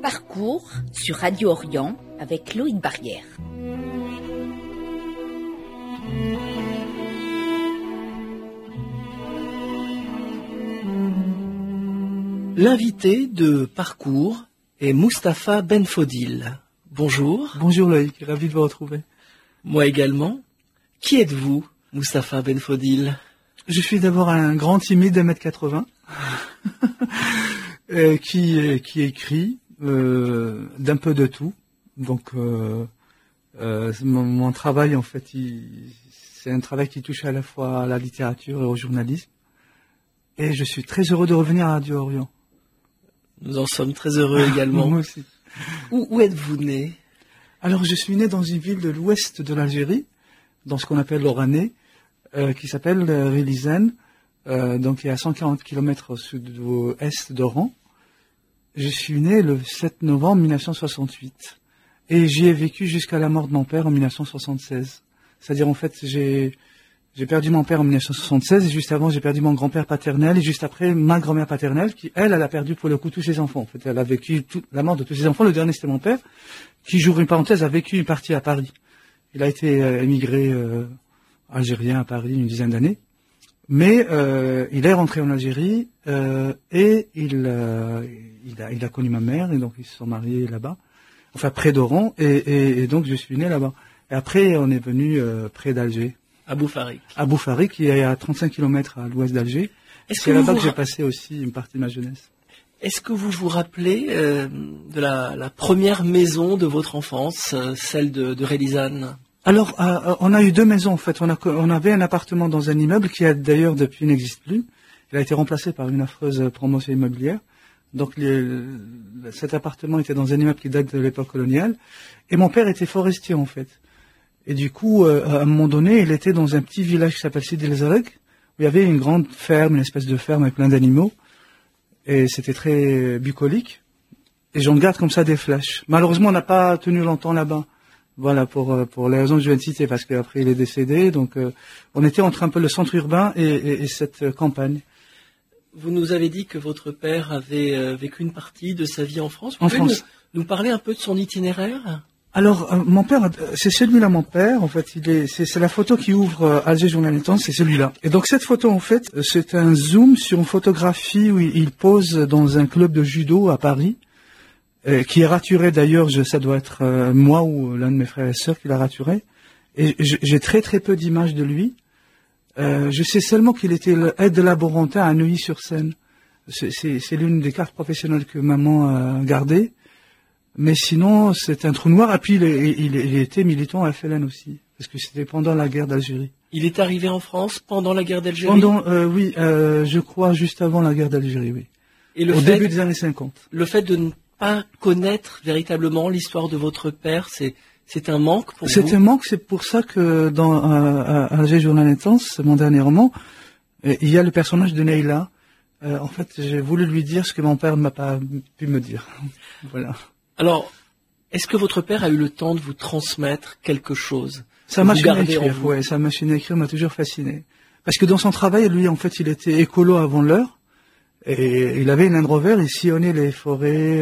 Parcours sur Radio Orient avec Loïc Barrière. L'invité de Parcours est Mustapha Benfodil. Bonjour. Bonjour Loïc, ravi de vous retrouver. Moi également. Qui êtes-vous, Mustapha Benfodil? Je suis d'abord un grand timide d'1m80 qui écrit d'un peu de tout. Donc mon travail en fait, c'est un travail qui touche à la fois à la littérature et au journalisme. Et je suis très heureux de revenir à Radio Orient. Nous en sommes très heureux également. Moi aussi. Où êtes-vous né? Alors je suis né dans une ville de l'ouest de l'Algérie, dans ce qu'on appelle l'Oranais, qui s'appelle Rilizen, donc il est à 140 km au sud-est d'Oran. Je suis né le 7 novembre 1968 et j'y ai vécu jusqu'à la mort de mon père en 1976. C'est-à-dire en fait j'ai perdu mon père en 1976 et juste avant j'ai perdu mon grand-père paternel et juste après ma grand-mère paternelle qui elle a perdu pour le coup tous ses enfants. En fait elle a vécu la mort de tous ses enfants. Le dernier c'était mon père qui, j'ouvre une parenthèse, a vécu une partie à Paris. Il a été émigré algérien à Paris une dizaine d'années. Mais il est rentré en Algérie et il a connu ma mère et donc ils se sont mariés là-bas, enfin près d'Oran et donc je suis né là-bas. Et après on est venu près d'Alger. À Boufarik. À Boufarik, qui est à 35 km à l'ouest d'Alger. C'est là-bas que j'ai passé aussi une partie de ma jeunesse. Est-ce que vous vous rappelez de la première maison de votre enfance, celle de Rélizane? Alors, on a eu deux maisons en fait. On avait un appartement dans un immeuble qui d'ailleurs depuis n'existe plus. Il a été remplacé par une affreuse promotion immobilière. Donc cet appartement était dans un immeuble qui date de l'époque coloniale. Et mon père était forestier en fait. Et du coup, à un moment donné, il était dans un petit village qui s'appelle Sidi El Zarek, où il y avait une grande ferme, une espèce de ferme avec plein d'animaux. Et c'était très bucolique. Et j'en garde comme ça des flashs. Malheureusement, on n'a pas tenu longtemps là-bas. Voilà, pour les raisons que je viens de citer, parce qu'après il est décédé. Donc, on était entre un peu le centre urbain et cette campagne. Vous nous avez dit que votre père avait vécu une partie de sa vie en France. Vous pouvez nous parler un peu de son itinéraire? Alors, mon père, c'est celui-là, mon père. En fait, c'est la photo qui ouvre Alger Journal Temps, c'est celui-là. Et donc, cette photo, en fait, c'est un zoom sur une photographie où il pose dans un club de judo à Paris, qui est raturé d'ailleurs, ça doit être moi ou l'un de mes frères et sœurs qui l'a raturé. Et j'ai très très peu d'images de lui. Je sais seulement qu'il était aide laborantin à Neuilly-sur-Seine. C'est l'une des cartes professionnelles que maman a gardées. Mais sinon, c'est un trou noir. Et puis, il était militant à FLN aussi, parce que c'était pendant la guerre d'Algérie. Il est arrivé en France pendant la guerre d'Algérie? Oui, je crois juste avant la guerre d'Algérie, oui. Et au début des années 50. Le fait de ne pas connaître véritablement l'histoire de votre père, c'est un manque pour vous? C'est un manque, c'est pour ça que dans Alger Journal Intense, mon dernier roman, il y a le personnage de Neila. En fait, j'ai voulu lui dire ce que mon père ne m'a pas pu me dire. Voilà. Alors, est-ce que votre père a eu le temps de vous transmettre quelque chose? Sa machine à écrire, ouais, sa machine à écrire m'a toujours fasciné. Parce que dans son travail, lui, en fait, il était écolo avant l'heure. Et il avait une Land Rover, il sillonnait les forêts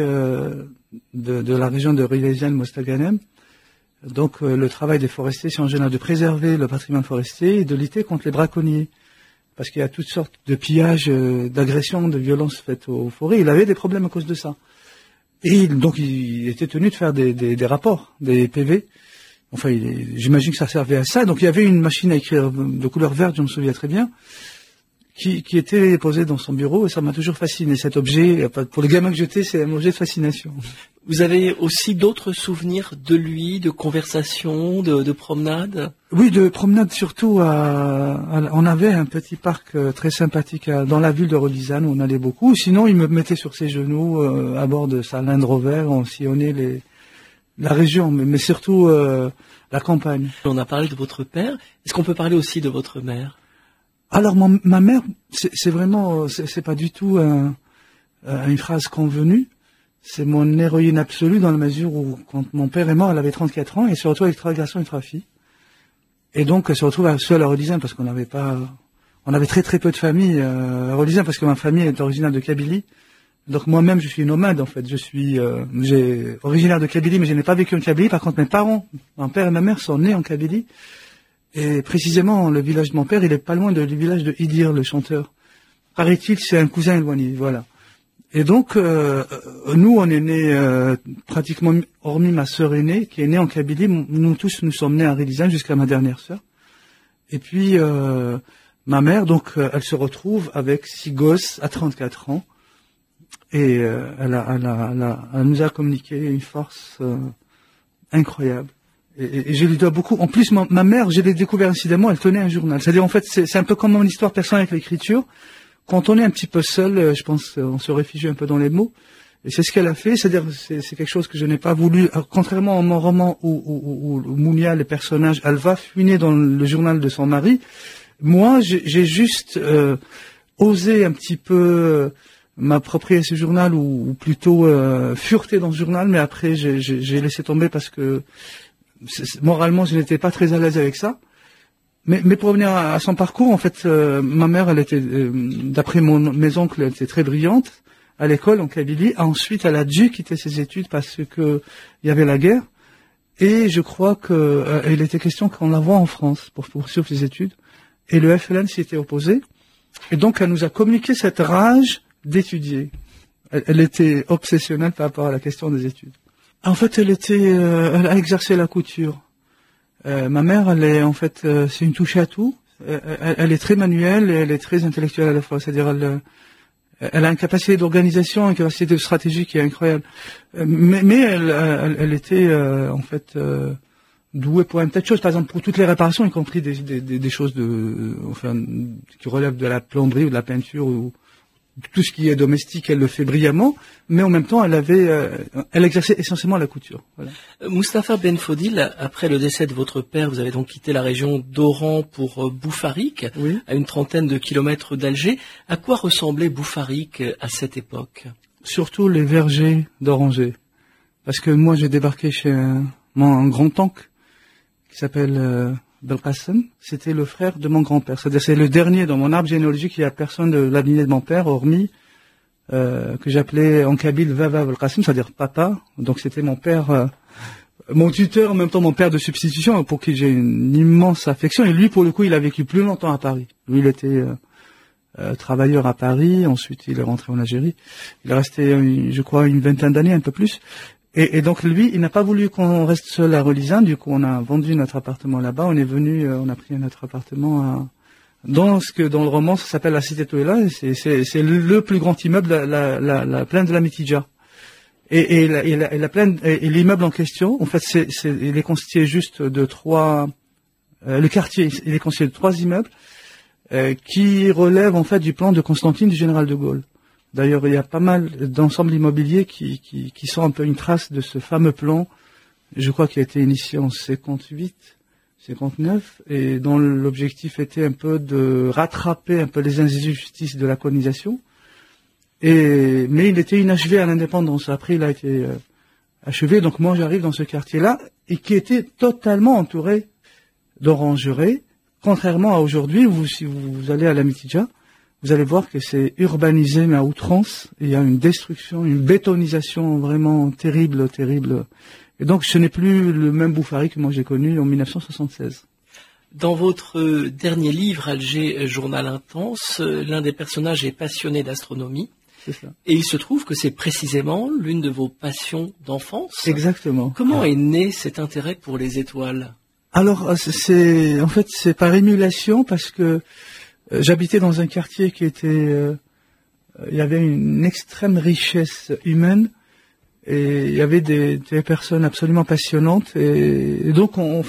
de la région de Rilesiane, Mostaganem. Donc, le travail des forestiers, c'est en général de préserver le patrimoine forestier et de lutter contre les braconniers. Parce qu'il y a toutes sortes de pillages, d'agressions, de violences faites aux forêts. Il avait des problèmes à cause de ça. Et donc, il était tenu de faire des rapports, des PV. Enfin, j'imagine que ça servait à ça. Donc, il y avait une machine à écrire de couleur verte, je me souviens très bien, qui était posée dans son bureau. Et ça m'a toujours fasciné, cet objet. Pour le gamin que j'étais, c'est un objet de fascination. Vous avez aussi d'autres souvenirs de lui, de conversations, de promenades? Oui, de promenades surtout. On avait un petit parc très sympathique dans la ville de Rélizane où on allait beaucoup. Sinon, il me mettait sur ses genoux à bord de sa Land Rover. On sillonnait la région, mais surtout la campagne. On a parlé de votre père. Est-ce qu'on peut parler aussi de votre mère? Alors, ma mère, c'est vraiment, c'est pas du tout une phrase convenue. C'est mon héroïne absolue dans la mesure où, quand mon père est mort, elle avait 34 ans et elle se retrouve avec 3 garçons et 3 filles. Et donc, elle se retrouve seule à Rélizane parce qu'on n'avait pas, on avait très très peu de famille à Rélizane parce que ma famille est originaire de Kabylie. Donc moi-même, je suis nomade en fait. Je suis originaire de Kabylie, mais je n'ai pas vécu en Kabylie. Par contre, mes parents, mon père et ma mère, sont nés en Kabylie. Et précisément, le village de mon père, il est pas loin du village de Idir, le chanteur. Paraît-il, c'est un cousin éloigné, voilà. Et donc, nous, on est nés pratiquement, hormis ma sœur aînée, qui est née en Kabylie. Nous tous, nous sommes nés à Rélisane jusqu'à ma dernière sœur. Et puis, ma mère, donc, elle se retrouve avec 6 gosses à 34 ans. Et elle nous a communiqué une force incroyable. Et je lui dois beaucoup. En plus, ma mère, je l'ai découvert incidemment, elle tenait un journal. C'est-à-dire, en fait, c'est un peu comme mon histoire personnelle avec l'écriture. Quand on est un petit peu seul, je pense on se réfugie un peu dans les mots. Et c'est ce qu'elle a fait. C'est-à-dire, c'est quelque chose que je n'ai pas voulu. Contrairement à mon roman où Mounia, les personnages, elle va fuiner dans le journal de son mari. Moi, j'ai juste osé un petit peu m'approprier ce journal ou plutôt fureter dans ce journal, mais après j'ai laissé tomber parce que moralement je n'étais pas très à l'aise avec ça. Mais pour revenir à son parcours, en fait, ma mère, elle était, d'après mes oncles, elle était très brillante à l'école en Kabylie. Ensuite, elle a dû quitter ses études parce que il y avait la guerre. Et je crois que il était question qu'on la voie en France pour poursuivre ses études. Et le FLN s'y était opposé. Et donc, elle nous a communiqué cette rage d'étudier. Elle était obsessionnelle par rapport à la question des études. En fait, elle a exercé la couture. Ma mère, elle est en fait, c'est une touche à tout. Elle est très manuelle et elle est très intellectuelle à la fois. C'est-à-dire, elle a une capacité d'organisation, une capacité de stratégie qui est incroyable. Mais elle était en fait douée pour un tas de choses. Par exemple, pour toutes les réparations, y compris des choses qui relèvent de la plomberie ou de la peinture ou tout ce qui est domestique, elle le fait brillamment, mais en même temps, elle exerçait essentiellement la couture. Voilà. Mustapha Ben Fodil, après le décès de votre père, vous avez donc quitté la région d'Oran pour Boufarik, oui, à une trentaine de kilomètres d'Alger. À quoi ressemblait Boufarik à cette époque? Surtout les vergers d'orangers. Parce que moi, j'ai débarqué chez un grand-oncle qui s'appelle Belkacem, c'était le frère de mon grand-père. C'est-à-dire, c'est le dernier dans mon arbre généalogique. Il n'y a personne de la lignée de mon père, hormis que j'appelais en kabyle Vava Belkacem, c'est-à-dire papa. Donc c'était mon père, mon tuteur, en même temps mon père de substitution, pour qui j'ai une immense affection. Et lui, pour le coup, il a vécu plus longtemps à Paris. Lui, il était travailleur à Paris. Ensuite, il est rentré en Algérie. Il est resté, je crois, une vingtaine d'années, un peu plus. Et donc lui, il n'a pas voulu qu'on reste seul à Rélisane. Du coup, on a vendu notre appartement là-bas. On est venu, on a pris notre appartement dans le roman, ça s'appelle la Cité Touela. C'est le plus grand immeuble, la plaine de la Mitidja. Et la plaine, et l'immeuble en question, en fait, il est constitué juste de 3. Le quartier, il est constitué de 3 immeubles qui relèvent en fait du plan de Constantine du général de Gaulle. D'ailleurs, il y a pas mal d'ensembles immobiliers qui sont un peu une trace de ce fameux plan, je crois qu'il a été initié en 58, 59, et dont l'objectif était un peu de rattraper un peu les injustices de la colonisation. Mais il était inachevé à l'indépendance. Après, il a été achevé. Donc moi, j'arrive dans ce quartier-là, et qui était totalement entouré d'orangeries, contrairement à aujourd'hui, si vous allez à la Mitidja, vous allez voir que c'est urbanisé, mais à outrance. Il y a une destruction, une bétonisation vraiment terrible, terrible. Et donc, ce n'est plus le même Boufarik que moi j'ai connu en 1976. Dans votre dernier livre, Alger, journal intense, l'un des personnages est passionné d'astronomie. C'est ça. Et il se trouve que c'est précisément l'une de vos passions d'enfance. Exactement. Comment est né cet intérêt pour les étoiles? Alors, c'est par émulation, parce que j'habitais dans un quartier qui était, il y avait une extrême richesse humaine et il y avait des personnes absolument passionnantes et donc on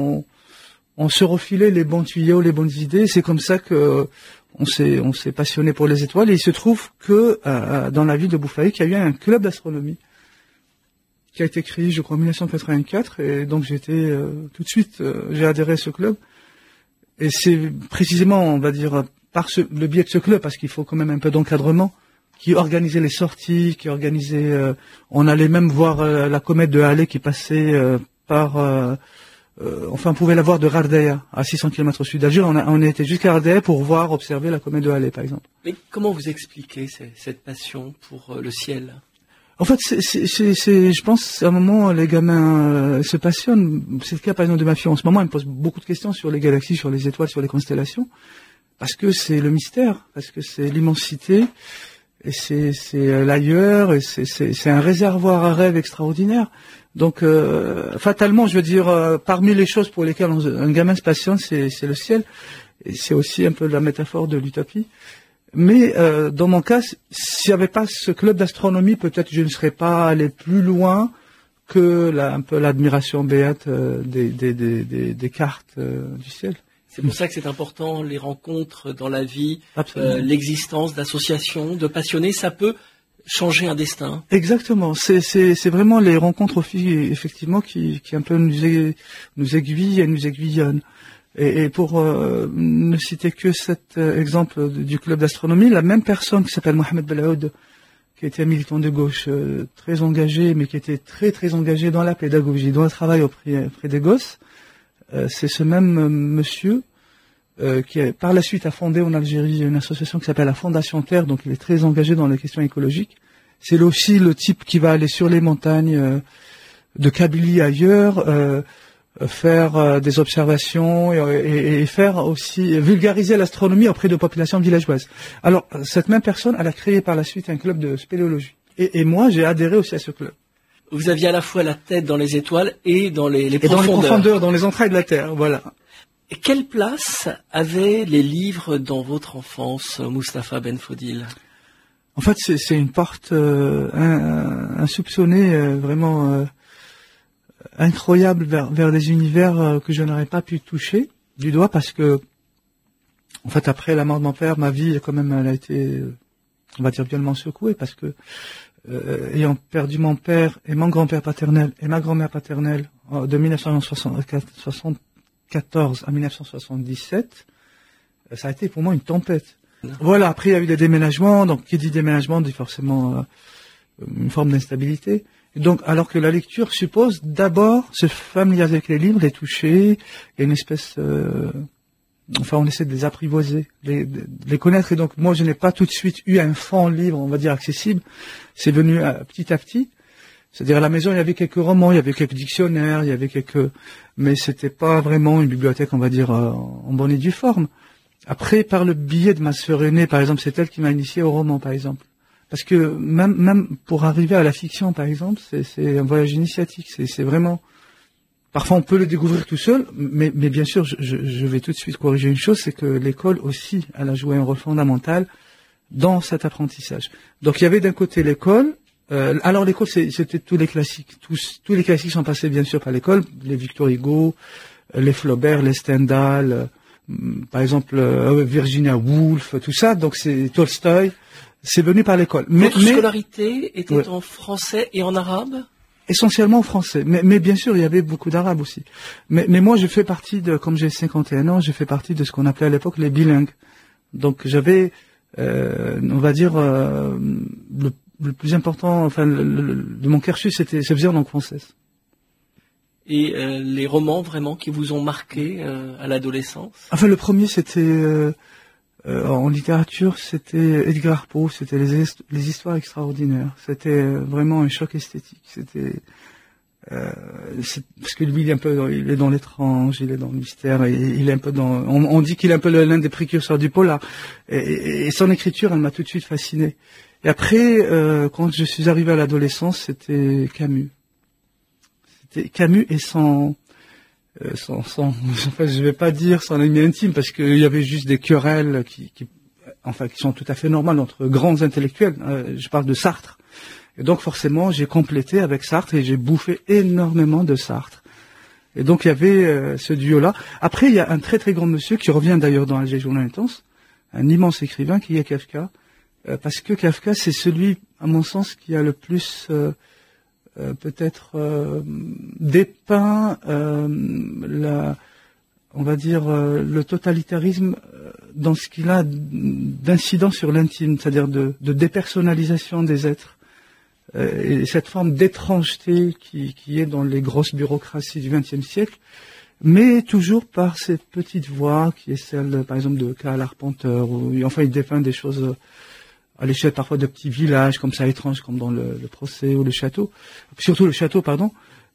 se refilait les bons tuyaux, les bonnes idées. C'est comme ça que on s'est passionné pour les étoiles et il se trouve que dans la ville de Boufarik, il y a eu un club d'astronomie qui a été créé, je crois, en 1984 et donc j'étais tout de suite, j'ai adhéré à ce club. Et c'est précisément, on va dire, par le biais de ce club, parce qu'il faut quand même un peu d'encadrement, qui organisait les sorties, qui organisait... on allait même voir la comète de Halley qui passait par on pouvait la voir de Ghardaya, à 600 km au sud d'Alger. On a été jusqu'à Ghardaya pour observer la comète de Halley, par exemple. Mais comment vous expliquez cette passion pour le ciel? En fait, je pense, à un moment, les gamins se passionnent. C'est le cas, par exemple, de ma fille. En ce moment, elle me pose beaucoup de questions sur les galaxies, sur les étoiles, sur les constellations. Parce que c'est le mystère, parce que c'est l'immensité, et c'est l'ailleurs, et c'est un réservoir à rêves extraordinaire. Donc, fatalement, je veux dire, parmi les choses pour lesquelles un gamin se passionne, c'est le ciel. Et c'est aussi un peu la métaphore de l'utopie. Mais dans mon cas, s'il n'y avait pas ce club d'astronomie, peut-être je ne serais pas allé plus loin que un peu l'admiration béate des cartes du ciel. C'est pour ça que c'est important, les rencontres dans la vie, l'existence d'associations, de passionnés, ça peut changer un destin. Exactement. C'est vraiment les rencontres effectivement qui un peu nous aiguillent et nous aiguillonnent. Et pour ne citer que cet exemple du club d'astronomie, la même personne qui s'appelle Mohamed Belaoud, qui était un militant de gauche très engagé, mais qui était très très engagé dans la pédagogie, dans le travail auprès des gosses, c'est ce même monsieur qui par la suite a fondé en Algérie une association qui s'appelle la Fondation Terre, donc il est très engagé dans les questions écologiques. C'est aussi le type qui va aller sur les montagnes de Kabylie ailleurs, faire des observations et faire aussi vulgariser l'astronomie auprès de populations villageoises. Alors, cette même personne, elle a créé par la suite un club de spéléologie. Et moi, j'ai adhéré aussi à ce club. Vous aviez à la fois la tête dans les étoiles et dans les profondeurs. Dans les profondeurs, dans les entrailles de la Terre, voilà. Et quelle place avaient les livres dans votre enfance, Mustapha Benfodil? En fait, c'est une porte insoupçonnée, vraiment incroyable vers des univers que je n'aurais pas pu toucher du doigt, parce que, en fait, après la mort de mon père, ma vie, quand même, elle a été, on va dire, violemment secouée, parce que, ayant perdu mon père et mon grand-père paternel et ma grand-mère paternelle de 1974 à 1977, ça a été pour moi une tempête. Voilà, après il y a eu des déménagements, donc qui dit déménagement dit forcément une forme d'instabilité. Et donc, alors que la lecture suppose d'abord se familiariser avec les livres, les toucher, il y a une espèce... on essaie de les apprivoiser, de les connaître. Et donc, moi, je n'ai pas tout de suite eu un fond livre, on va dire, accessible. C'est venu petit à petit. C'est-à-dire, à la maison, il y avait quelques romans, il y avait quelques dictionnaires, il y avait mais c'était pas vraiment une bibliothèque, on va dire, en bonne et due forme. Après, par le biais de ma sœur aînée, par exemple, c'est elle qui m'a initié au roman, par exemple. Parce que même pour arriver à la fiction, par exemple, c'est un voyage initiatique. C'est vraiment... Parfois, on peut le découvrir tout seul, mais bien sûr, je vais tout de suite corriger une chose, c'est que l'école aussi, elle a joué un rôle fondamental dans cet apprentissage. Donc, il y avait d'un côté l'école. Alors, l'école, c'était tous les classiques. Tous les classiques sont passés, bien sûr, par l'école. Les Victor Hugo, les Flaubert, les Stendhal, par exemple, Virginia Woolf, tout ça. Donc, c'est Tolstoï. C'est venu par l'école. Votre scolarité était en français et en arabe? Essentiellement en français, mais bien sûr il y avait beaucoup d'arabes aussi. Mais moi je fais partie comme j'ai 51 ans, je fais partie de ce qu'on appelait à l'époque les bilingues. Donc j'avais, on va dire, le plus important, enfin de mon cursus, se faisait en langue française. Et les romans vraiment qui vous ont marqué à l'adolescence? Enfin, le premier c'était en littérature, c'était Edgar Poe, c'était les histoires extraordinaires. C'était vraiment un choc esthétique. Parce que lui, il est dans l'étrange, il est dans le mystère, et il est un peu on dit qu'il est un peu l'un des précurseurs du polar. Et son écriture, elle m'a tout de suite fasciné. Et après, quand je suis arrivé à l'adolescence, c'était Camus. C'était Camus et enfin, je vais pas dire son ami intime, parce qu'il y avait juste des querelles qui sont tout à fait normales entre grands intellectuels. Je parle de Sartre. Et donc, forcément, j'ai complété avec Sartre et j'ai bouffé énormément de Sartre. Et donc, il y avait ce duo-là. Après, il y a un très très grand monsieur qui revient d'ailleurs dans Alger Journal Intense, un immense écrivain qui est Kafka, parce que Kafka, c'est celui, à mon sens, qui a le plus... peut-être dépeint on va dire le totalitarisme dans ce qu'il a d'incident sur l'intime, c'est-à-dire de dépersonnalisation des êtres, et cette forme d'étrangeté qui est dans les grosses bureaucraties du XXe siècle. mais toujours par cette petite voix qui est celle, par exemple, de Karl Arpenter, où enfin il dépeint des choses à l'échelle parfois de petits villages comme ça étranges, comme dans le procès ou le château, surtout le château, pardon.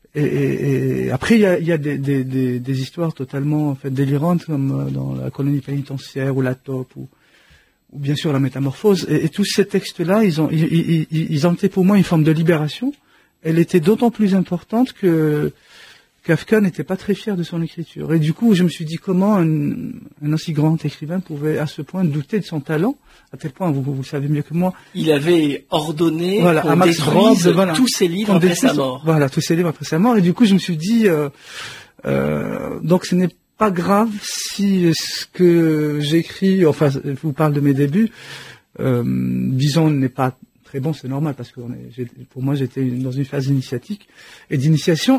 Et après il y a des histoires totalement en fait délirantes comme dans la colonie pénitentiaire ou la taupe ou bien sûr la métamorphose. Et tous ces textes-là, ils ont été pour moi une forme de libération. Elle était d'autant plus importante que Kafka n'était pas très fier de son écriture. Et du coup, je me suis dit comment un aussi grand écrivain pouvait à ce point douter de son talent, à tel point, vous le savez mieux que moi. Il avait ordonné qu'on détruise tous ses livres après sa mort. Voilà, tous ses livres après sa mort. Et du coup, je me suis dit, donc ce n'est pas grave si ce que j'écris, enfin, je vous parle de mes débuts, disons, n'est pas très bon, c'est normal, parce que pour moi, j'étais dans une phase initiatique et d'initiation,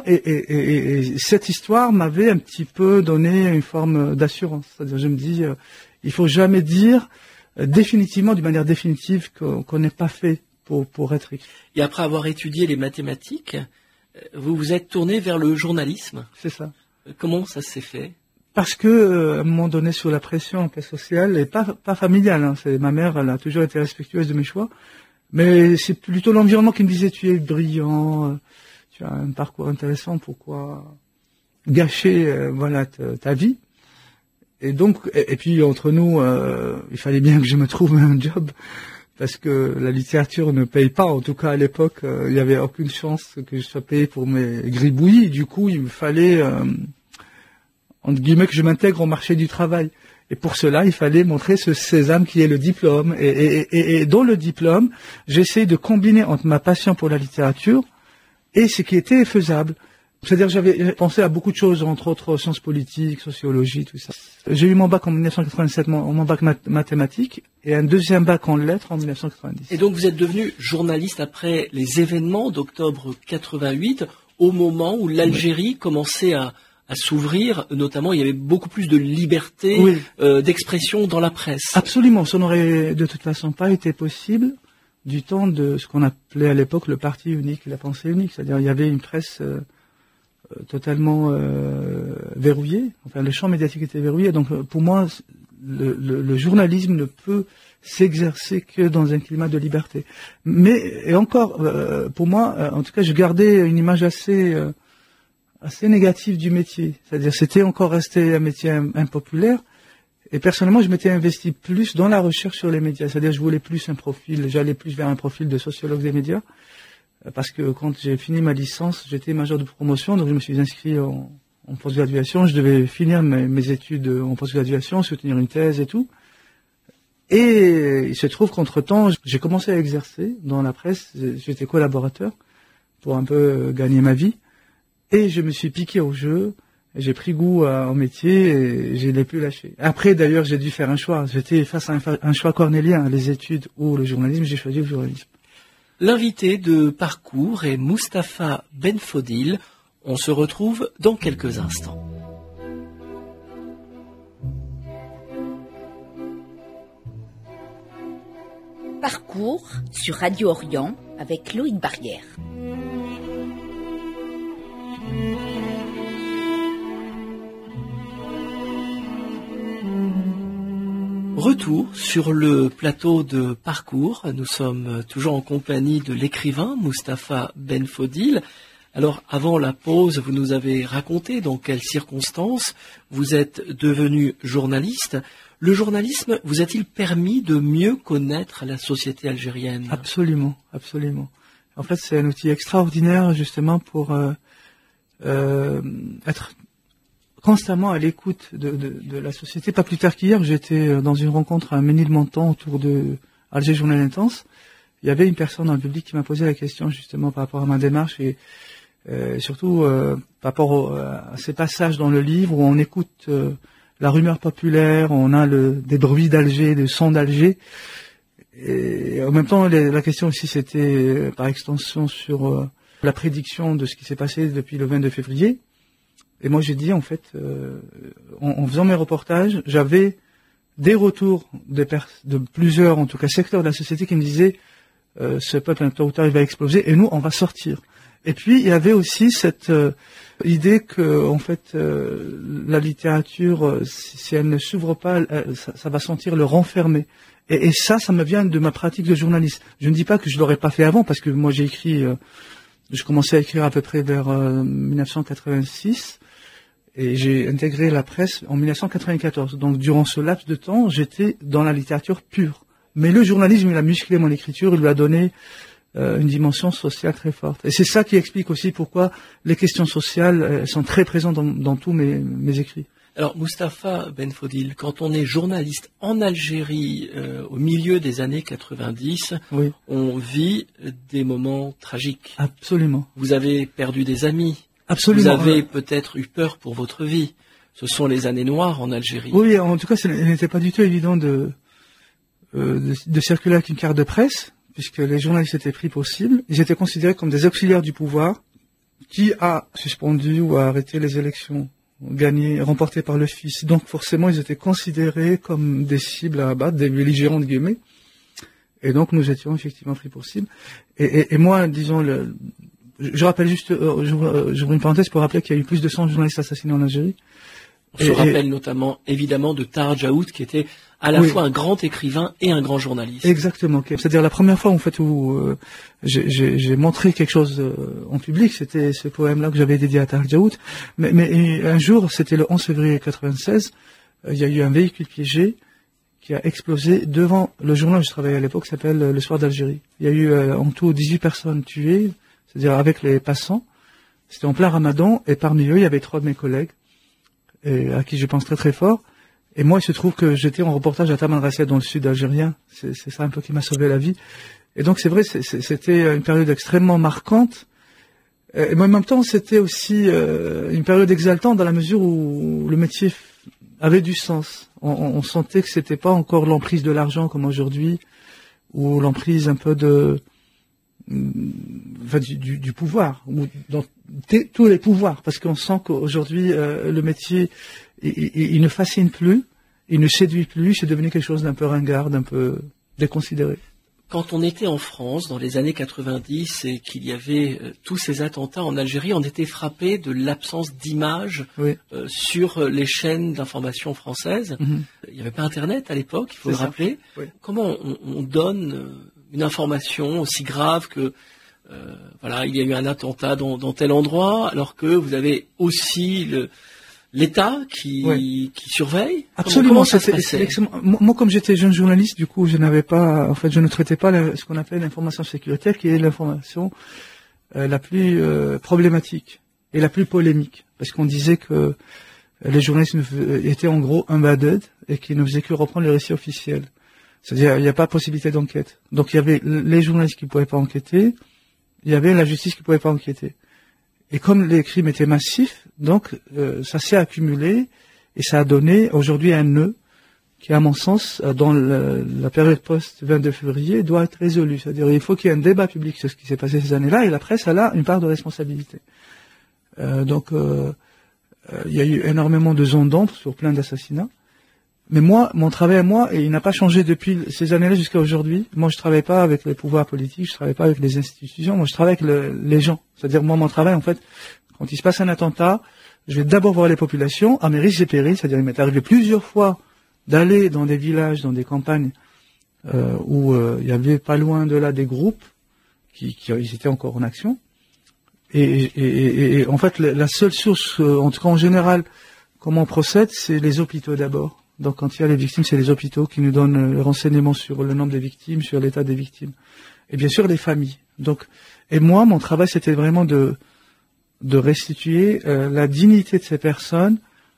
et cette histoire m'avait un petit peu donné une forme d'assurance. C'est-à-dire, je me dis, il faut jamais dire définitivement, d'une manière définitive, qu'on n'est pas fait pour être écrit. Et après avoir étudié les mathématiques, vous vous êtes tourné vers le journalisme. C'est ça. Comment ça s'est fait? Parce que, à un moment donné, sous la pression, en fait, sociale, et pas familiale, hein, ma mère, elle a toujours été respectueuse de mes choix. Mais c'est plutôt l'environnement qui me disait, tu es brillant, tu as un parcours intéressant, pourquoi gâcher voilà ta vie. Et donc, et puis entre nous, il fallait bien que je me trouve un job, parce que la littérature ne paye pas. En tout cas, à l'époque, il n'y avait aucune chance que je sois payé pour mes gribouillis. Du coup, il me fallait, entre guillemets, que je m'intègre au marché du travail. Et pour cela, il fallait montrer ce sésame qui est le diplôme. Et dans le diplôme, j'essaie de combiner entre ma passion pour la littérature et ce qui était faisable. C'est-à-dire, j'avais pensé à beaucoup de choses, entre autres sciences politiques, sociologie, tout ça. J'ai eu mon bac en 1987, mon bac mathématiques, et un deuxième bac en lettres en 1990. Et donc, vous êtes devenu journaliste après les événements d'octobre 88, au moment où l'Algérie commençait à s'ouvrir, notamment il y avait beaucoup plus de liberté d'expression dans la presse. Absolument, ça n'aurait de toute façon pas été possible du temps de ce qu'on appelait à l'époque le parti unique, la pensée unique. C'est-à-dire il y avait une presse totalement verrouillée, enfin le champ médiatique était verrouillé. Donc pour moi, le journalisme ne peut s'exercer que dans un climat de liberté. Mais, et encore, pour moi, en tout cas, je gardais une image assez négatif du métier. C'est-à-dire, c'était encore resté un métier impopulaire. Et personnellement, je m'étais investi plus dans la recherche sur les médias. C'est-à-dire, je voulais plus j'allais plus vers un profil de sociologue des médias. Parce que quand j'ai fini ma licence, j'étais major de promotion, donc je me suis inscrit en post-graduation. Je devais finir mes études en post-graduation, soutenir une thèse et tout. Et il se trouve qu'entre-temps, j'ai commencé à exercer dans la presse. J'étais collaborateur pour un peu gagner ma vie. Et je me suis piqué au jeu, j'ai pris goût au métier et je l'ai plus lâché. Après, d'ailleurs, j'ai dû faire un choix. J'étais face à un choix cornélien, les études ou le journalisme. J'ai choisi le journalisme. L'invité de Parcours est Mustapha Benfodil. On se retrouve dans quelques instants. Parcours sur Radio Orient avec Loïc Barrière. Retour sur le plateau de Parcours. Nous sommes toujours en compagnie de l'écrivain Mustapha Benfodil. Alors, avant la pause, vous nous avez raconté dans quelles circonstances vous êtes devenu journaliste. Le journalisme vous a-t-il permis de mieux connaître la société algérienne? Absolument, absolument. En fait, c'est un outil extraordinaire justement pour être constamment à l'écoute de la société. Pas plus tard qu'hier, j'étais dans une rencontre à Ménilmontant autour de Alger Journal Intense. Il y avait une personne dans le public qui m'a posé la question justement par rapport à ma démarche et surtout par rapport à ces passages dans le livre où on écoute la rumeur populaire, on a des bruits d'Alger, des sons d'Alger. Et en même temps, la question aussi c'était par extension sur la prédiction de ce qui s'est passé depuis le 22 février. Et moi, j'ai dit, en fait, en faisant mes reportages, j'avais des retours de plusieurs, en tout cas, secteurs de la société qui me disaient ce peuple, tôt ou tard, il va exploser, et nous, on va sortir. Et puis il y avait aussi cette idée que en fait la littérature, si elle ne s'ouvre pas, ça va sentir le renfermer. Et ça me vient de ma pratique de journaliste. Je ne dis pas que je l'aurais pas fait avant, parce que moi j'ai écrit, je commençais à écrire à peu près vers 1986, et j'ai intégré la presse en 1994. Donc durant ce laps de temps, j'étais dans la littérature pure. Mais le journalisme, il a musclé mon écriture, il lui a donné une dimension sociale très forte. Et c'est ça qui explique aussi pourquoi les questions sociales sont très présentes dans tous mes écrits. Alors, Mustapha Benfodil, quand on est journaliste en Algérie au milieu des années 90, oui. On vit des moments tragiques. Absolument. Vous avez perdu des amis. Absolument. Vous avez peut-être eu peur pour votre vie. Ce sont les années noires en Algérie. Oui, en tout cas, il n'était pas du tout évident de circuler avec une carte de presse, puisque les journalistes étaient pris pour cible. Ils étaient considérés comme des auxiliaires du pouvoir qui a suspendu ou a arrêté les élections gagnées, remportées par le fils. Donc forcément, ils étaient considérés comme des cibles à abattre, des belligérants de guillemets. Et donc nous étions effectivement pris pour cible. Et moi, disons, je rappelle juste, j'ouvre une parenthèse pour rappeler qu'il y a eu plus de 100 journalistes assassinés en Algérie. On se rappelle notamment, évidemment, de Tahar Djaoud, qui était à la fois un grand écrivain et un grand journaliste. Exactement. C'est-à-dire la première fois en fait où j'ai montré quelque chose en public, c'était ce poème-là que j'avais dédié à Tahar Djaoud. Mais un jour, c'était le 11 février 96, il y a eu un véhicule piégé qui a explosé devant le journal où je travaillais à l'époque, qui s'appelle Le Soir d'Algérie. Il y a eu en tout 18 personnes tuées, c'est-à-dire avec les passants. C'était en plein Ramadan, et parmi eux, il y avait 3 de mes collègues, et à qui je pense très très fort. Et moi, il se trouve que j'étais en reportage à Tamanrasset dans le sud algérien. C'est ça un peu qui m'a sauvé la vie. Et donc, c'est vrai, c'était une période extrêmement marquante. Et en même temps, c'était aussi une période exaltante dans la mesure où le métier avait du sens. On sentait que c'était pas encore l'emprise de l'argent comme aujourd'hui, ou l'emprise un peu du pouvoir, ou dans tous les pouvoirs, parce qu'on sent qu'aujourd'hui le métier il ne fascine plus, il ne séduit plus, c'est devenu quelque chose d'un peu ringard, d'un peu déconsidéré. Quand on était en France dans les années 90 et qu'il y avait tous ces attentats en Algérie, on était frappé de l'absence d'images sur les chaînes d'information françaises. Il n'y avait pas Internet à l'époque, il faut le rappeler. Oui. Comment on donne une information aussi grave que il y a eu un attentat dans tel endroit, alors que vous avez aussi l'État qui surveille? Absolument. Moi, comme j'étais jeune journaliste, du coup, je ne traitais pas ce qu'on appelle l'information sécuritaire, qui est l'information la plus problématique et la plus polémique, parce qu'on disait que les journalistes étaient en gros embedded et qu'ils ne faisaient que reprendre les récits officiels. C'est-à-dire, il n'y a pas possibilité d'enquête. Donc, il y avait les journalistes qui ne pouvaient pas enquêter, il y avait la justice qui ne pouvait pas enquêter. Et comme les crimes étaient massifs, donc ça s'est accumulé et ça a donné aujourd'hui un nœud qui, à mon sens, dans la période post-22 février, doit être résolu. C'est-à-dire il faut qu'il y ait un débat public sur ce qui s'est passé ces années-là, et la presse, elle a une part de responsabilité. Donc il y a eu énormément de zones d'ombre sur plein d'assassinats. Mais moi, mon travail à moi, et il n'a pas changé depuis ces années-là jusqu'à aujourd'hui. Moi, je travaille pas avec les pouvoirs politiques, je travaille pas avec les institutions, moi je travaille avec les gens. C'est-à-dire, moi, mon travail, en fait, quand il se passe un attentat, je vais d'abord voir les populations, à mes risques et périls. C'est-à-dire, il m'est arrivé plusieurs fois d'aller dans des villages, dans des campagnes, où il y avait pas loin de là des groupes qui ils étaient encore en action. Et en fait, la seule source, en tout cas en général, comment on procède, c'est les hôpitaux d'abord. Donc quand il y a les victimes, c'est les hôpitaux qui nous donnent les renseignements sur le nombre des victimes, sur l'état des victimes. Et bien sûr les familles. Donc, et moi, mon travail, c'était vraiment de restituer la dignité de ces personnes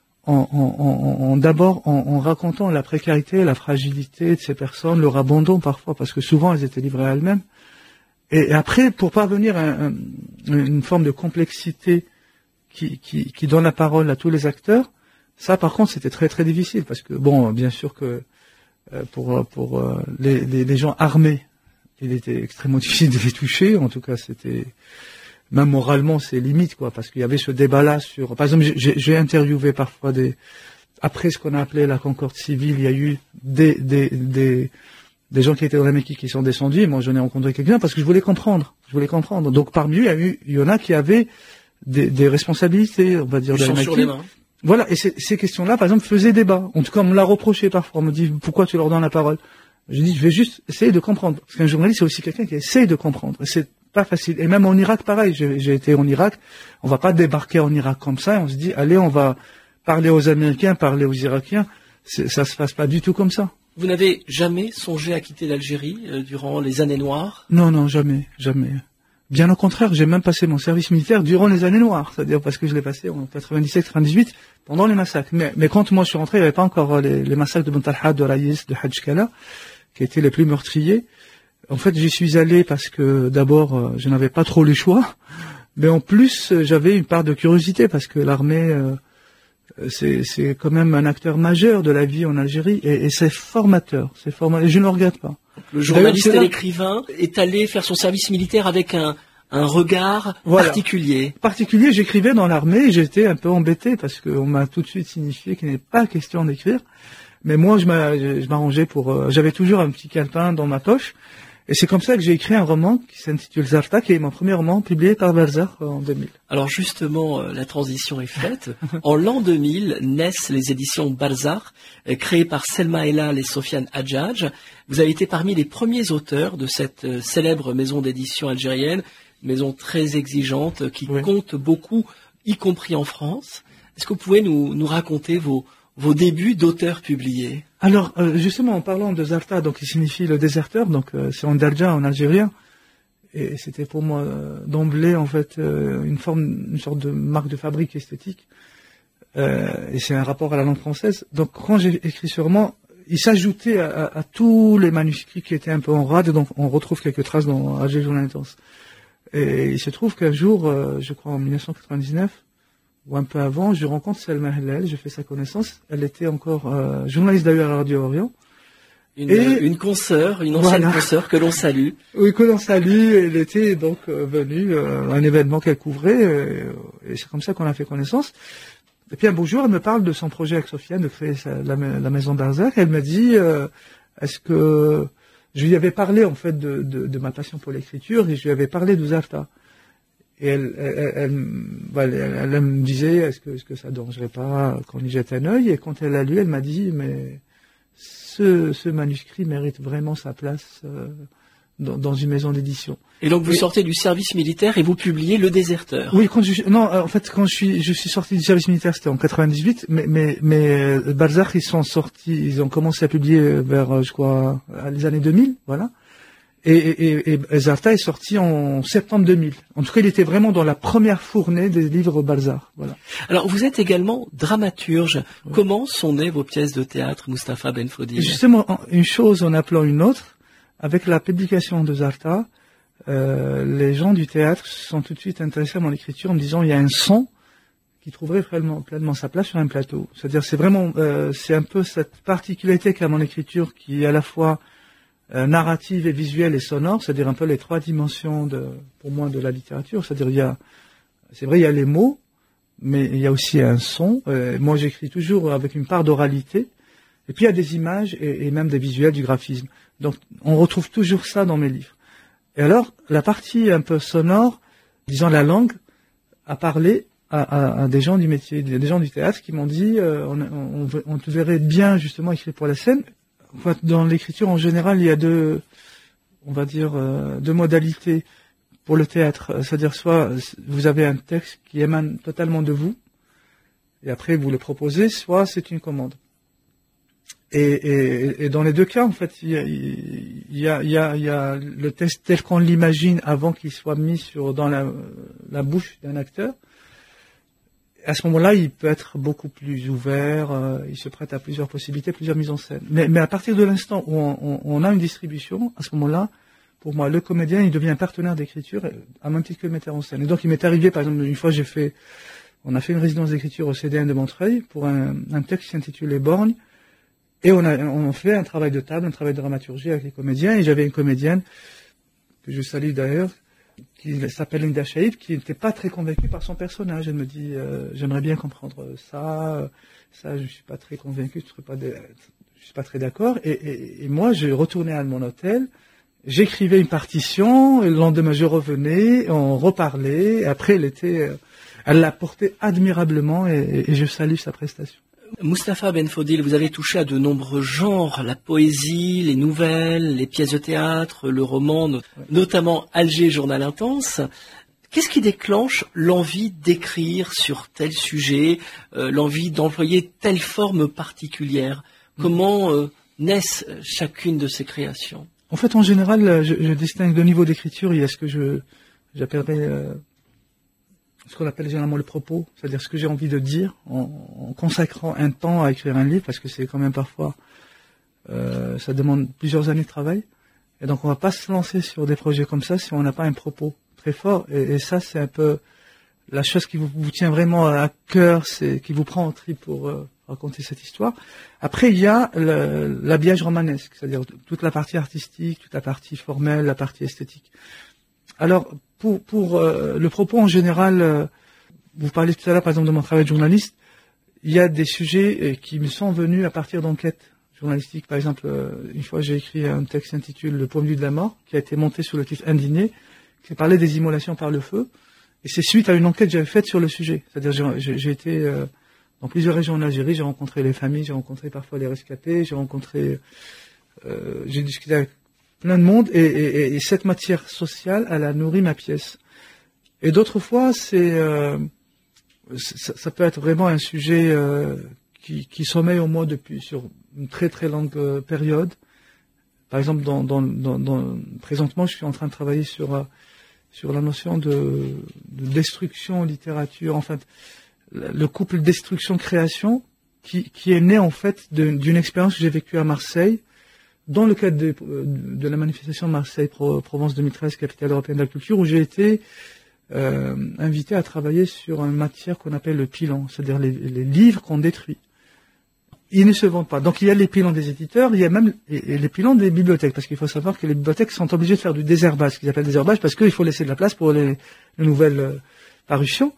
d'abord en racontant la précarité, la fragilité de ces personnes, leur abandon parfois, parce que souvent elles étaient livrées à elles-mêmes. Et après, pour parvenir à une forme de complexité qui donne la parole à tous les acteurs, ça, par contre, c'était très très difficile parce que bon, bien sûr que pour les gens armés, il était extrêmement difficile de les toucher. En tout cas, c'était même moralement, c'est limite quoi, parce qu'il y avait ce débat-là sur. Par exemple, j'ai interviewé parfois après ce qu'on a appelé la concorde civile, il y a eu des des gens qui étaient dans la Mecque qui sont descendus, et moi j'en ai rencontré quelques-uns parce que je voulais comprendre. Donc parmi eux, il y en a qui avaient des responsabilités, on va dire, de la Mecque. Voilà, et ces questions-là, par exemple, faisaient débat. En tout cas, on me l'a reproché parfois. On me dit, pourquoi tu leur donnes la parole? Je dis, je vais juste essayer de comprendre. Parce qu'un journaliste, c'est aussi quelqu'un qui essaye de comprendre. Et c'est pas facile. Et même en Irak, pareil. J'ai été en Irak. On va pas débarquer en Irak comme ça. Et on se dit, allez, on va parler aux Américains, parler aux Irakiens. Ça se passe pas du tout comme ça. Vous n'avez jamais songé à quitter l'Algérie durant les années noires? Non, jamais. Bien au contraire, j'ai même passé mon service militaire durant les années noires, c'est-à-dire parce que je l'ai passé en 97-98 pendant les massacres. Mais quand moi je suis rentré, il n'y avait pas encore les massacres de Bentalha, de Raïs, de Hadj-Kala, qui étaient les plus meurtriers. En fait, j'y suis allé parce que d'abord, je n'avais pas trop le choix, mais en plus, j'avais une part de curiosité parce que l'armée, c'est quand même un acteur majeur de la vie en Algérie et c'est formateur, et je ne le regrette pas. Le journaliste et l'écrivain est allé faire son service militaire avec un regard particulier. J'écrivais dans l'armée et j'étais un peu embêté parce qu'on m'a tout de suite signifié qu'il n'est pas question d'écrire. Mais moi, je m'arrangeais j'avais toujours un petit calepin dans ma poche. Et c'est comme ça que j'ai écrit un roman qui s'intitule Zarta, qui est mon premier roman publié par Balzac en 2000. Alors justement, la transition est faite. En l'an 2000 naissent les éditions Balzac, créées par Selma Elal et Sofiane Hadjadj. Vous avez été parmi les premiers auteurs de cette célèbre maison d'édition algérienne, maison très exigeante, qui compte beaucoup, y compris en France. Est-ce que vous pouvez nous raconter vos débuts d'auteur publié? Alors, justement, en parlant de Zarta, donc qui signifie le déserteur, donc c'est en darja, en algérien, et c'était pour moi d'emblée en fait une sorte de marque de fabrique esthétique, et c'est un rapport à la langue française. Donc, quand j'ai écrit ce roman, il s'ajoutait à tous les manuscrits qui étaient un peu en rade, donc on retrouve quelques traces dans Alger Journal Intense. Et il se trouve qu'un jour, je crois en 1999, ou un peu avant, je rencontre Selma Elal, je fais sa connaissance. Elle était encore journaliste d'ailleurs à la Radio Orient. Une consoeur, une ancienne consoeur que l'on salue. Oui, que l'on salue. Elle était donc venue à un événement qu'elle couvrait, et c'est comme ça qu'on a fait connaissance. Et puis un beau jour, elle me parle de son projet avec Sofiane de créer la maison Balzac. Elle me dit, est-ce que je lui avais parlé en fait de ma passion pour l'écriture et je lui avais parlé de Zarta. Et elle me disait, est-ce que ça ne dérangerait pas qu'on y jette un œil? Et quand elle l'a lu, elle m'a dit, mais ce manuscrit mérite vraiment sa place dans une maison d'édition. Et donc vous sortez du service militaire et vous publiez Le Déserteur. Oui, quand je suis sorti du service militaire, c'était en 98, mais Balzac, ils ont commencé à publier vers, je crois, les années 2000, voilà. Et Zarta est sorti en septembre 2000. En tout cas, il était vraiment dans la première fournée des livres Balzac. Voilà. Alors, vous êtes également dramaturge. Oui. Comment sont nées vos pièces de théâtre, Mustapha Benfodil? Justement, une chose en appelant une autre. Avec la publication de Zarta, les gens du théâtre sont tout de suite intéressés à mon écriture en me disant il y a un son qui trouverait pleinement sa place sur un plateau. C'est-à-dire, c'est un peu cette particularité qu'a mon écriture qui est à la fois narrative et visuelle et sonore, c'est-à-dire un peu les trois dimensions pour moi de la littérature. C'est-à-dire c'est vrai il y a les mots, mais il y a aussi un son. Moi j'écris toujours avec une part d'oralité, et puis il y a des images et même des visuels, du graphisme. Donc on retrouve toujours ça dans mes livres. Et alors la partie un peu sonore, disons la langue, a parlé à des gens du métier, des gens du théâtre qui m'ont dit on te verrait bien justement écrire pour la scène. Dans l'écriture, en général, il y a deux modalités pour le théâtre. C'est-à-dire, soit vous avez un texte qui émane totalement de vous, et après vous le proposez, soit c'est une commande. Et dans les deux cas, en fait, il y a le texte tel qu'on l'imagine avant qu'il soit mis dans la bouche d'un acteur. À ce moment-là, il peut être beaucoup plus ouvert, il se prête à plusieurs possibilités, plusieurs mises en scène. Mais à partir de l'instant où on a une distribution, à ce moment-là, pour moi, le comédien, il devient un partenaire d'écriture à même titre que le metteur en scène. Et donc, il m'est arrivé, par exemple, une fois, on a fait une résidence d'écriture au CDN de Montreuil pour un texte qui s'intitule Les Borgnes, et on fait un travail de table, un travail de dramaturgie avec les comédiens, et j'avais une comédienne, que je salue d'ailleurs, qui s'appelle Linda Shaib, qui n'était pas très convaincue par son personnage. Elle me dit, j'aimerais bien comprendre ça, je suis pas très convaincue, je suis pas très d'accord. Et moi, je retournais à mon hôtel, j'écrivais une partition, et le lendemain je revenais, on reparlait. Et après, elle l'a porté admirablement et je salue sa prestation. Mustapha Benfodil, vous avez touché à de nombreux genres, la poésie, les nouvelles, les pièces de théâtre, le roman, notamment Alger, journal intense. Qu'est-ce qui déclenche l'envie d'écrire sur tel sujet, l'envie d'employer telle forme particulière? Comment naissent chacune de ces créations? En fait, en général, je distingue deux niveaux d'écriture. Il y a ce que j'appellerais ce qu'on appelle généralement le propos, c'est-à-dire ce que j'ai envie de dire en consacrant un temps à écrire un livre, parce que c'est quand même parfois, ça demande plusieurs années de travail. Et donc on va pas se lancer sur des projets comme ça si on n'a pas un propos très fort. Et ça, c'est un peu la chose qui vous tient vraiment à cœur, c'est qui vous prend en trip pour raconter cette histoire. Après, il y a l'habillage romanesque, c'est-à-dire toute la partie artistique, toute la partie formelle, la partie esthétique. Alors, pour le propos en général, vous parlez tout à l'heure par exemple de mon travail de journaliste, il y a des sujets qui me sont venus à partir d'enquêtes journalistiques. Par exemple, une fois j'ai écrit un texte qui s'intitule Le point de vue de la mort, qui a été monté sur le titre Indigné, qui parlait des immolations par le feu, et c'est suite à une enquête que j'avais faite sur le sujet. C'est-à-dire j'ai été dans plusieurs régions en Algérie, j'ai rencontré les familles, j'ai rencontré parfois les rescapés, j'ai discuté avec plein de monde, et cette matière sociale, elle a nourri ma pièce. Et d'autres fois, ça peut être vraiment un sujet qui sommeille en moi sur une très très longue période. Par exemple, présentement, je suis en train de travailler sur la notion de destruction en littérature. En fait, le couple destruction-création qui est né en fait d'une expérience que j'ai vécue à Marseille, dans le cadre de la manifestation de Marseille-Provence 2013, capitale européenne de la culture, où j'ai été invité à travailler sur une matière qu'on appelle le pilon, c'est-à-dire les livres qu'on détruit. Ils ne se vendent pas. Donc il y a les pilons des éditeurs, il y a même les pilons des bibliothèques, parce qu'il faut savoir que les bibliothèques sont obligées de faire du désherbage, ce qu'ils appellent désherbage, parce qu'il faut laisser de la place pour les nouvelles parutions.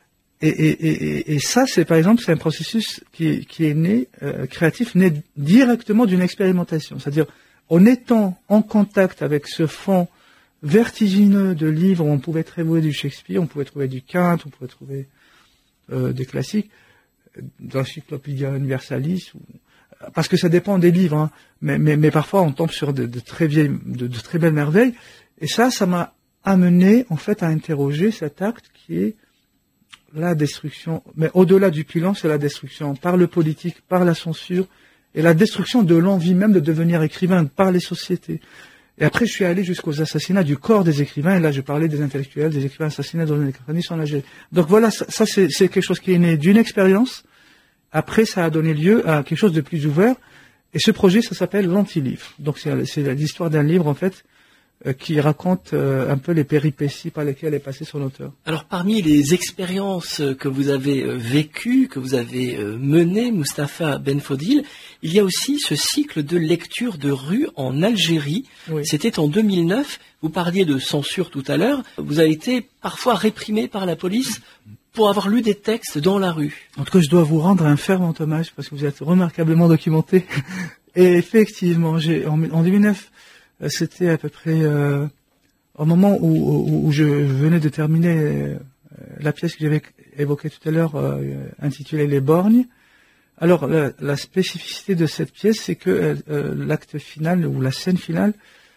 Et ça, c'est par exemple, c'est un processus qui est né, créatif, né directement d'une expérimentation. C'est-à-dire, en étant en contact avec ce fond vertigineux de livres où on pouvait trouver du Shakespeare, on pouvait trouver du Kant, on pouvait trouver des classiques, d'Encyclopædia Universalis, parce que ça dépend des livres, hein, mais parfois on tombe sur de très belles merveilles. Et ça m'a amené en fait à interroger cet acte qui est la destruction, mais au-delà du pilon, c'est la destruction par le politique, par la censure, et la destruction de l'envie même de devenir écrivain par les sociétés. Et après, je suis allé jusqu'aux assassinats du corps des écrivains, et là, je parlais des intellectuels, des écrivains assassinés dans les conditions en Algérie. Donc voilà, ça c'est quelque chose qui est né d'une expérience. Après, ça a donné lieu à quelque chose de plus ouvert, et ce projet, ça s'appelle l'anti-livre. Donc c'est l'histoire d'un livre, en fait, qui raconte un peu les péripéties par lesquelles est passé son auteur. Alors parmi les expériences que vous avez vécues, que vous avez menées, Mustapha Benfodil, il y a aussi ce cycle de lecture de rue en Algérie. Oui. C'était en 2009, vous parliez de censure tout à l'heure, vous avez été parfois réprimé par la police pour avoir lu des textes dans la rue. En tout cas, je dois vous rendre un fervent hommage parce que vous êtes remarquablement documenté. Et effectivement, en 2009, c'était à peu près au moment où je venais de terminer la pièce que j'avais évoquée tout à l'heure, intitulée Les Borgnes. Alors, la spécificité de cette pièce, c'est que l'acte final, ou la scène finale,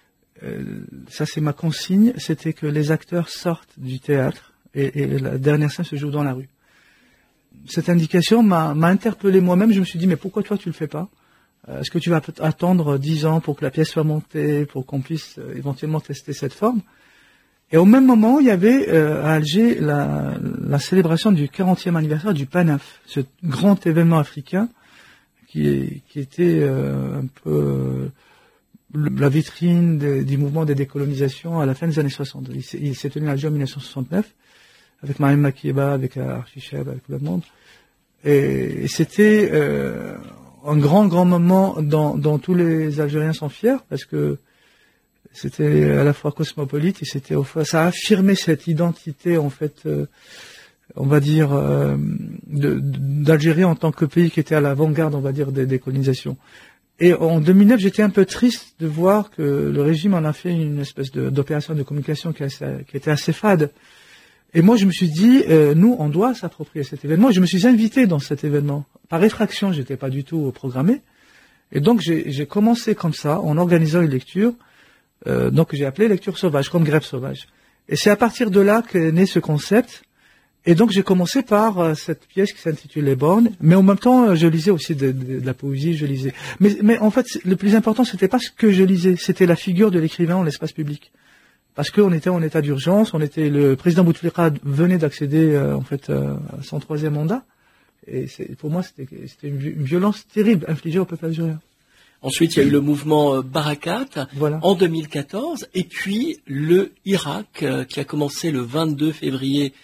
ça c'est ma consigne, c'était que les acteurs sortent du théâtre et la dernière scène se joue dans la rue. Cette indication m'a interpellé moi-même, je me suis dit, mais pourquoi toi tu le fais pas ? Est-ce que tu vas attendre 10 ans pour que la pièce soit montée, pour qu'on puisse éventuellement tester cette forme? Et au même moment, il y avait à Alger la célébration du 40e anniversaire du PANAF, ce grand événement africain qui était un peu la vitrine du mouvement de décolonisation à la fin des années 60. Il s'est tenu à Alger en 1969, avec Mariam Makeba, avec Archicheb, avec tout le monde. Et c'était un grand moment dont tous les Algériens sont fiers, parce que c'était à la fois cosmopolite et ça a affirmé cette identité, en fait, on va dire, d'Algérie en tant que pays qui était à l'avant-garde, on va dire, des décolonisations. Et en 2009, j'étais un peu triste de voir que le régime en a fait une espèce d'opération de communication qui était assez fade. Et moi, je me suis dit, nous, on doit s'approprier cet événement. Je me suis invité dans cet événement. Par effraction, j'étais pas du tout programmé. Et donc, j'ai commencé comme ça, en organisant une lecture. Donc, j'ai appelé lecture sauvage, comme grève sauvage. Et c'est à partir de là qu'est né ce concept. Et donc, j'ai commencé par cette pièce qui s'intitule Les Bornes. Mais en même temps, je lisais aussi de la poésie, je lisais. Mais en fait, le plus important, c'était pas ce que je lisais, c'était la figure de l'écrivain en l'espace public. Parce qu'on était en état d'urgence, le président Bouteflika venait d'accéder à son 3e mandat, et pour moi c'était une violence terrible infligée au peuple algérien. Ensuite, il y a eu le mouvement Barakat voilà. En 2014, et puis le Irak qui a commencé le 22 février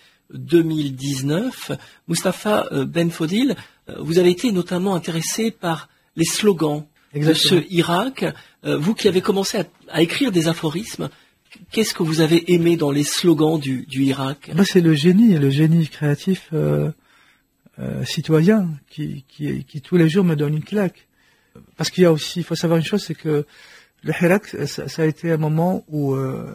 2019. Mustapha Benfodil, vous avez été notamment intéressé par les slogans Exactement. de ce Irak. Vous qui avez commencé à écrire des aphorismes, qu'est-ce que vous avez aimé dans les slogans du Irak? C'est le génie créatif citoyen qui tous les jours me donne une claque. Parce qu'il y a aussi, il faut savoir une chose, c'est que le Hirak, ça a été un moment où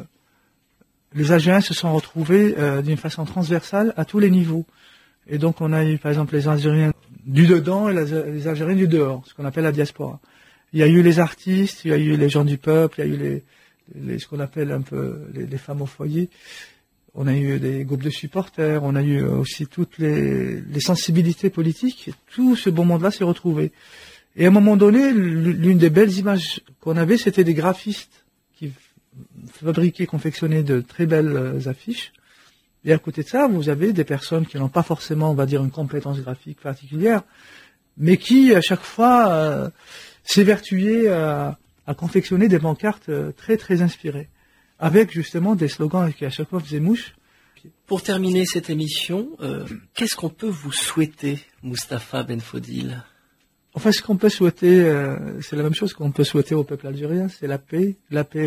les Algériens se sont retrouvés d'une façon transversale à tous les niveaux. Et donc on a eu par exemple les Algériens du dedans et les Algériens du dehors, ce qu'on appelle la diaspora. Il y a eu les artistes, il y a eu les gens du peuple, il y a eu ce qu'on appelle un peu les femmes au foyer. On a eu des groupes de supporters, on a eu aussi toutes les sensibilités politiques. Tout ce beau monde-là s'est retrouvé. Et à un moment donné, l'une des belles images qu'on avait, c'était des graphistes qui fabriquaient, confectionnaient de très belles affiches. Et à côté de ça, vous avez des personnes qui n'ont pas forcément, on va dire, une compétence graphique particulière, mais qui, à chaque fois, s'évertuaient à confectionner des pancartes très très inspirées, avec justement des slogans qui à chaque fois faisaient mouche. Pour terminer cette émission, qu'est-ce qu'on peut vous souhaiter, Mustapha Benfodil? Enfin, ce qu'on peut souhaiter, c'est la même chose qu'on peut souhaiter au peuple algérien, c'est la paix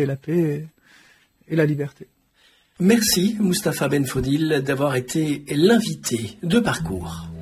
et la liberté. Merci Mustapha Benfodil d'avoir été l'invité de Parcours.